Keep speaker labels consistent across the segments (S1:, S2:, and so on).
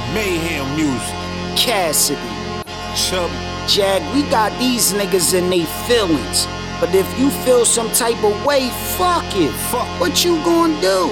S1: Mayhem music.
S2: Cassidy,
S1: Chubby.
S2: Jag, we got these niggas in they feelings. But if you feel some type of way, fuck it. What you gonna do?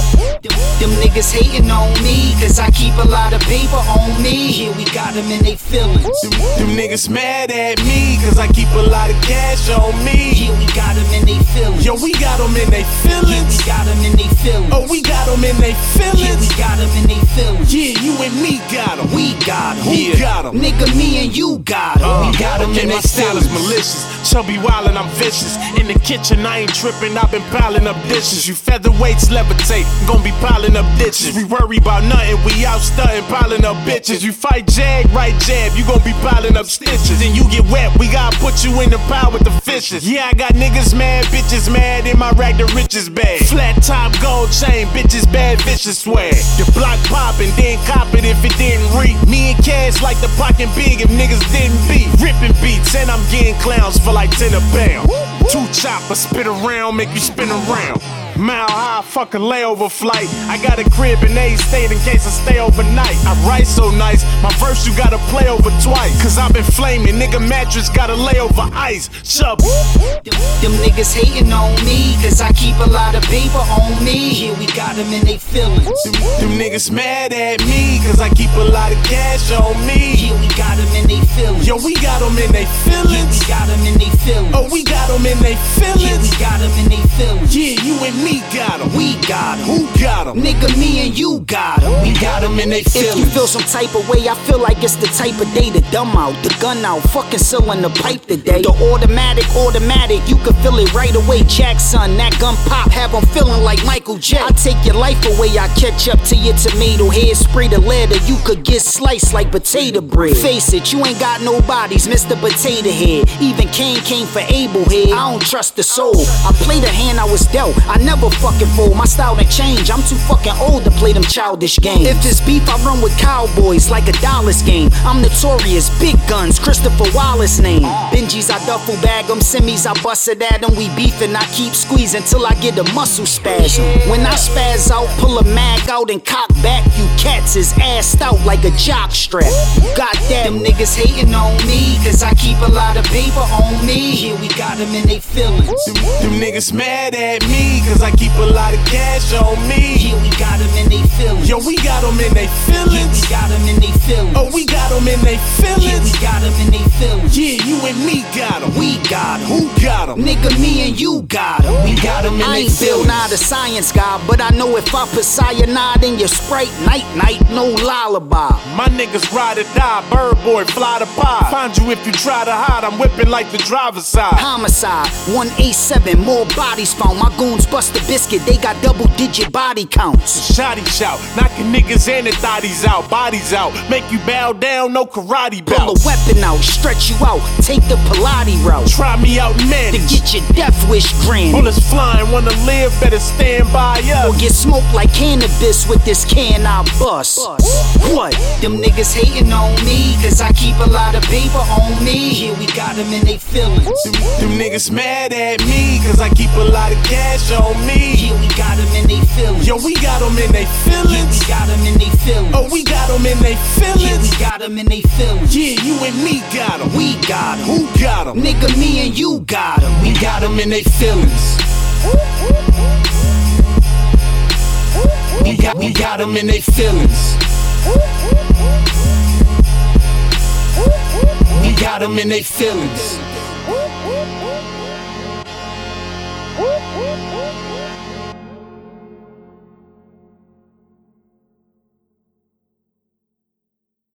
S2: Them niggas hating on me, cause I keep a lot of paper on me. Here we got them in they feelings.
S1: Them niggas mad at me, cause I keep a lot of cash on me.
S2: Here we got them in they feelings.
S1: Yo, we got them in they
S2: Here
S1: feelings.
S2: we got them in they feelings.
S1: Oh, we got them in they
S2: Here we
S1: feelings.
S2: got them in they feelings.
S1: Yeah, you and me got them.
S2: We got them.
S1: Who got them?
S2: Nigga, me and you got them. We got them
S1: Okay,
S2: in
S1: my
S2: they
S1: style is
S2: feelings.
S1: malicious. Chubby wildin', I'm vicious. In the kitchen, I ain't trippin', I've been piling up dishes. You featherweights levitate, gon' be piling up ditches. We worry about nothing, we out stuntin', piling up bitches. You fight Jag, right jab, you gon' be piling up stitches. Then you get wet, we gotta put you in the pile with the fishes. Yeah, I got niggas mad, bitches mad, in my rack the riches bag. Flat top, gold chain, bitches bad, vicious swag. The block poppin', then cop it if it didn't read. Me and Cash like the pocket big if niggas didn't beat. Rippin' beats, and I'm getting clowns for like 10 a pound. Two choppers, spit around, make you spin around. Mile high, fuck a layover flight. I got a crib in A-State in case I stay overnight. I write so nice, my verse you gotta play over twice. Cause I've been flaming, nigga mattress gotta lay over ice. Chubby.
S2: Them niggas hating on me, cause I keep a lot of paper on me. Here we got them in they feelings.
S1: Them niggas mad at me, cause I keep a lot of cash on me.
S2: Here we got them in they feelings.
S1: Yo, we got them in they
S2: Here
S1: feelings.
S2: we got them in they feelings.
S1: Oh, we got them in they
S2: Here
S1: feelings.
S2: we got them in they feelings.
S1: Yeah, you and me got them.
S2: We got them.
S1: Who got them?
S2: Nigga, me and you got them.
S1: We got them in they
S2: If you
S1: feelings.
S2: feel some type of way, I feel like it's the type of day to dumb out, the gun out, fucking sealing the pipe today. The automatic, you can feel it right away. Jackson, that gun pop, have 'em feeling like Michael J. I take your life away, I catch up to your tomato head, spray the leather, you could get sliced like potato bread. Face it, you ain't got no bodies, Mr. Potato Head. Even Kane came for Abel Head. I don't trust the soul. I play the hand I was dealt. I never fucking fold. My style done change. I'm too fucking old to play them childish games. If it's beef, I run with cowboys like a Dallas game. I'm notorious, big guns, Christopher Wallace name. Benjis, I duffel bag them. Semis, I bust it at them. We beefin', I keep squeezing till I get a muscle spasm. When I spaz out, pull a mag out and cock back. You cats is assed out like a jock strap. Got that? Them niggas hating on me, cause I keep a lot of paper on me. Here we got them in they feelings.
S1: Them niggas mad at me, cause I keep a lot of cash on me.
S2: Here we got them in they feelings.
S1: Yo, we got them in they
S2: Here
S1: feelings.
S2: we got them in they feelings.
S1: Oh, we got them in they
S2: Here we
S1: feelings.
S2: got them in they feelings.
S1: Yeah, you and me got them.
S2: We got them.
S1: Who got them?
S2: Nigga, me and you got them.
S1: We got them in
S2: I
S1: they
S2: ain't Bill
S1: feelings.
S2: Nye the science guy, but I know if I put cyanide in your Sprite, night, no lullaby.
S1: My niggas ride or die, bird boy, fly the pie. Find you if you try to hide, I'm whipping like the driver's side.
S2: Homicide, 187, more bodies found. My goons bust the biscuit, they got double-digit body counts.
S1: Shotty shout, knocking niggas and the thotties out, bodies out. Make you bow down, no karate
S2: Pull a
S1: bouts.
S2: weapon out, stretch you out, take the Pilates route.
S1: Try me out, man.
S2: To get your death wish granted.
S1: Bullets flying, wanna live, better stand by
S2: Or
S1: us.
S2: get smoked like cannabis with this can I bust. What? Them niggas hating on me, cause I keep a lot of paper on me. Here we got them in they feelings.
S1: Them niggas mad at me, cause I keep a lot of cash on me.
S2: Here we got them in they feelings.
S1: Yo, we got them in they
S2: Here we
S1: feelings.
S2: got them in they feelings.
S1: Oh, we got them in they
S2: Here
S1: feelings.
S2: we got them in they feelings.
S1: Yeah, you and me got them.
S2: We got them.
S1: Who got them?
S2: Nigga, me and you got them.
S1: We got them in they feelings. We got them in they feelings. We got them in they feelings.